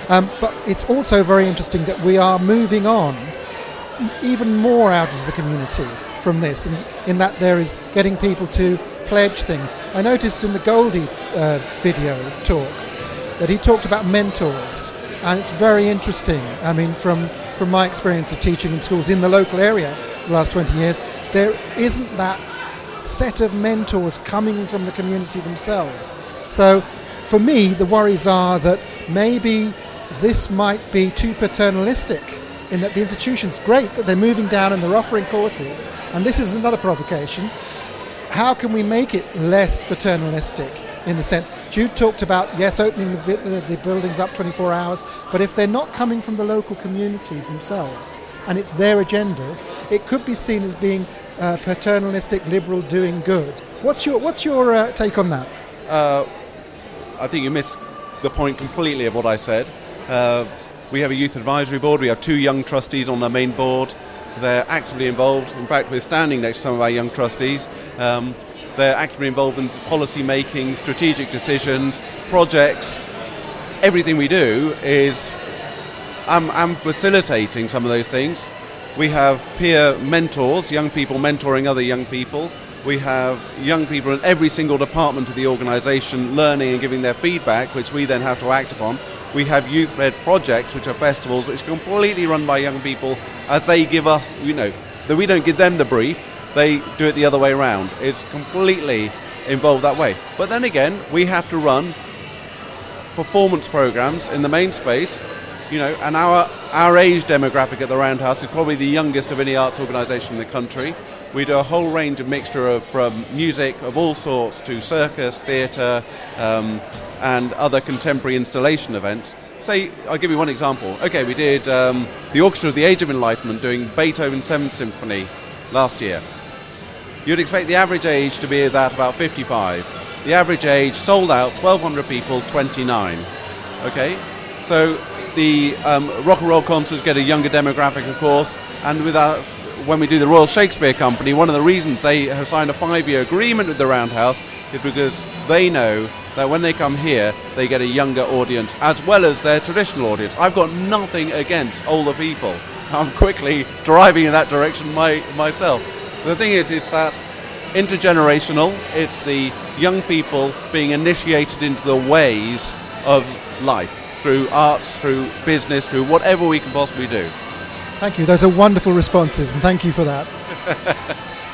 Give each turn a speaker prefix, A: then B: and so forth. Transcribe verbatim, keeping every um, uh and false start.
A: Um, but it's also very interesting that we are moving on even more out of the community from this, and in that there is getting people to pledge things. I noticed in the Goldie uh, video talk that he talked about mentors, and it's very interesting. I mean, from, from my experience of teaching in schools in the local area the last twenty years, there isn't that set of mentors coming from the community themselves. So for me, the worries are that maybe this might be too paternalistic, in that the institution's great that they're moving down and they're offering courses, and this is another provocation. How can we make it less paternalistic in the sense, Jude talked about, yes, opening the, the, the buildings up twenty-four hours, but if they're not coming from the local communities themselves and it's their agendas, it could be seen as being uh, paternalistic, liberal, doing good. What's your, what's your uh, take on that?
B: Uh, I think you missed the point completely of what I said. Uh, we have a youth advisory board. We have two young trustees on the main board. They're actively involved. In fact, we're standing next to some of our young trustees. Um, they're actively involved in policy making, strategic decisions, projects. Everything we do is, I'm, I'm facilitating some of those things. We have peer mentors, young people mentoring other young people. We have young people in every single department of the organisation learning and giving their feedback, which we then have to act upon. We have youth-led projects, which are festivals, which are completely run by young people as they give us, you know, that we don't give them the brief, they do it the other way around. It's completely involved that way. But then again, we have to run performance programs in the main space, you know, and our, our age demographic at the Roundhouse is probably the youngest of any arts organisation in the country. We do a whole range of mixture of from music of all sorts to circus, theatre, um, and other contemporary installation events. Say, I'll give you one example. Okay, we did um, the Orchestra of the Age of Enlightenment doing Beethoven's Seventh Symphony last year. You'd expect the average age to be that about fifty-five. The average age sold out, twelve hundred people, twenty-nine. Okay, so the um, rock and roll concerts get a younger demographic, of course, and with us, when we do the Royal Shakespeare Company, one of the reasons they have signed a five-year agreement with the Roundhouse is because they know that when they come here, they get a younger audience as well as their traditional audience. I've got nothing against older people. I'm quickly driving in that direction my, myself. The thing is, it's that intergenerational, it's the young people being initiated into the ways of life through arts, through business, through whatever we can possibly do.
A: Thank you. Those are wonderful responses, and thank you for that.